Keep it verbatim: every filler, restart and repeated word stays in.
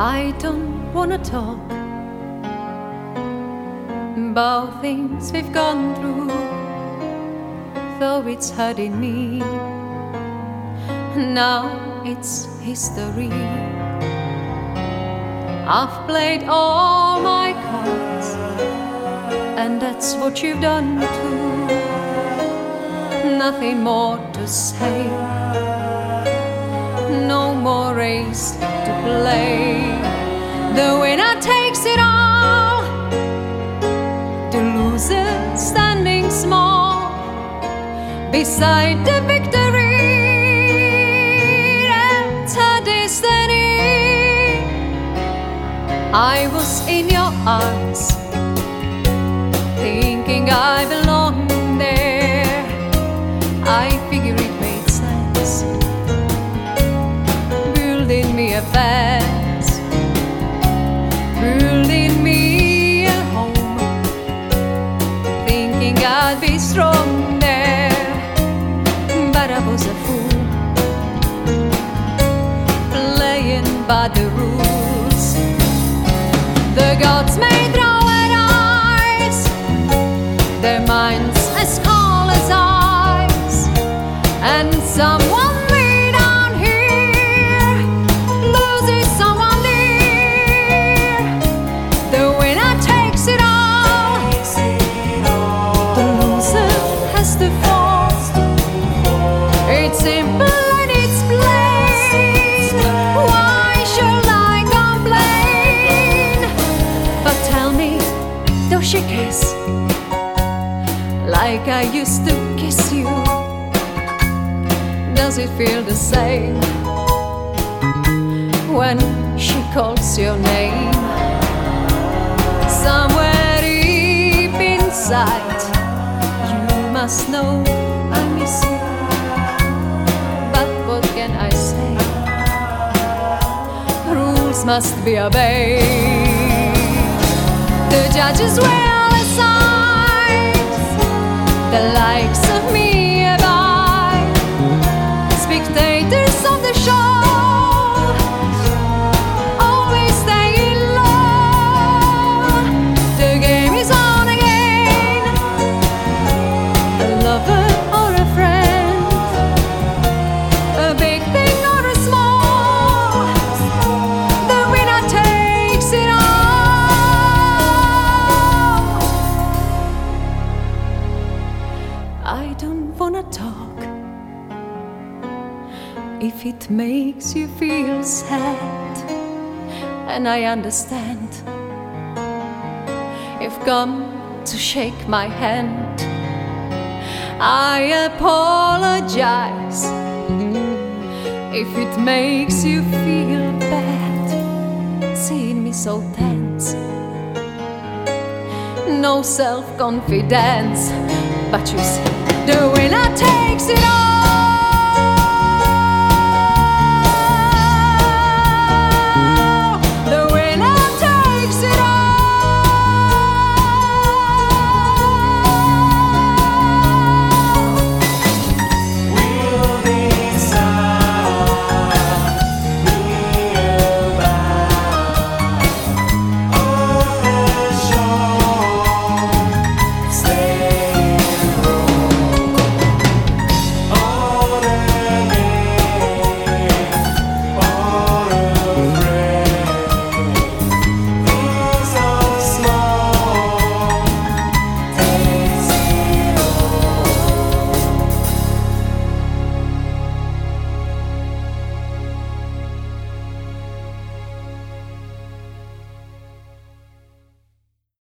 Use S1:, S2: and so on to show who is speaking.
S1: I don't wanna talk about things we've gone through, though it's hurting me. Now it's history. I've played all my cards, and that's what you've done too. Nothing more to say, no more race to play. The winner takes it all, the loser standing small beside the victory. That's her destiny. I was in your arms, thinking I belonged there. I figured it made sense, building me a fence, building me a home, thinking I'd be strong there. But I was a fool, playing by the rules. The gods made our eyes, their minds as cold as ice, and someone way down here loses someone dear. The winner takes it all, the loser has to fall. It's simple and it's plain. Why should I complain? But tell me, does she kiss like I used to kiss you? Does it feel the same when she calls your name? Somewhere deep inside, you must know I miss you. But what can I say? Rules must be obeyed. The judges will decide, the likes of me abide, spectators of the show always stay low. The game is on again, a lover or a friend, a big thing or a small, the winner takes it all. I don't wanna talk if it makes you feel sad, and I understand. You've come to shake my hand, I apologize if it makes you feel bad, seeing me so tense. No self-confidence, but you see, the winner takes it all.